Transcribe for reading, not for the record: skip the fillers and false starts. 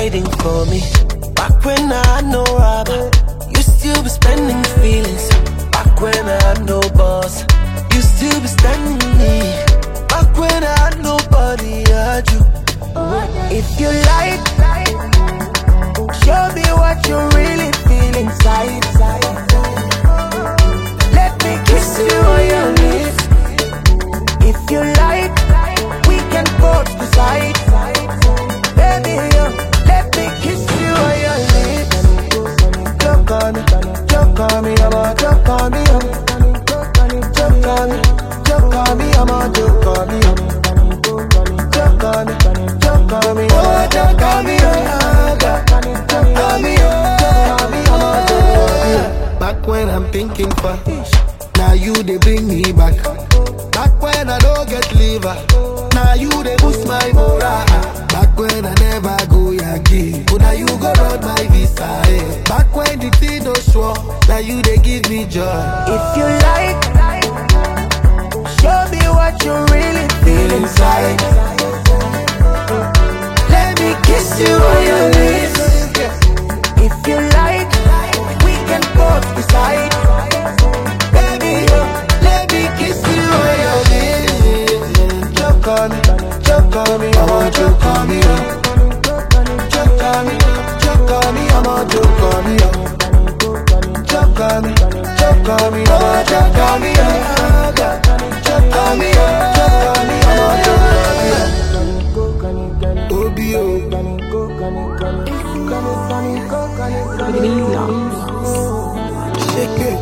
waiting for me. Back when I had no rubber, you still be spending feelings. Back when I had no boss, you still be standing me. Back when I had nobody, I had you. If you like, show me what you really feel inside. Let me kiss you on your lips. If you like, we can both decide. Baby, let me kiss you on your lips. Joke on me, I'm a joke on me, joke on me, joke on me, I'm a joke on me, joke on me, joke on me, oh joke on me, joke on me, I'm a joke on me. Back when I'm thinking for, now you they bring me back. Back when I don't get liver, now you they boost my morale. Back when I never go Yankee, but now you go run my visa. Eh. Back when the thing no sure, now you they give me joy. If you like, show me what you really feel inside. Let me kiss you on your lips. If you like, we can both decide. Baby, let me kiss you on your lips. Choke on me, I'm a choke on me. Choke on me, I'm a choke on me. Choke on me, I'm a choke on me. Choke on me, I'm a choke on me. Obio. Shake it.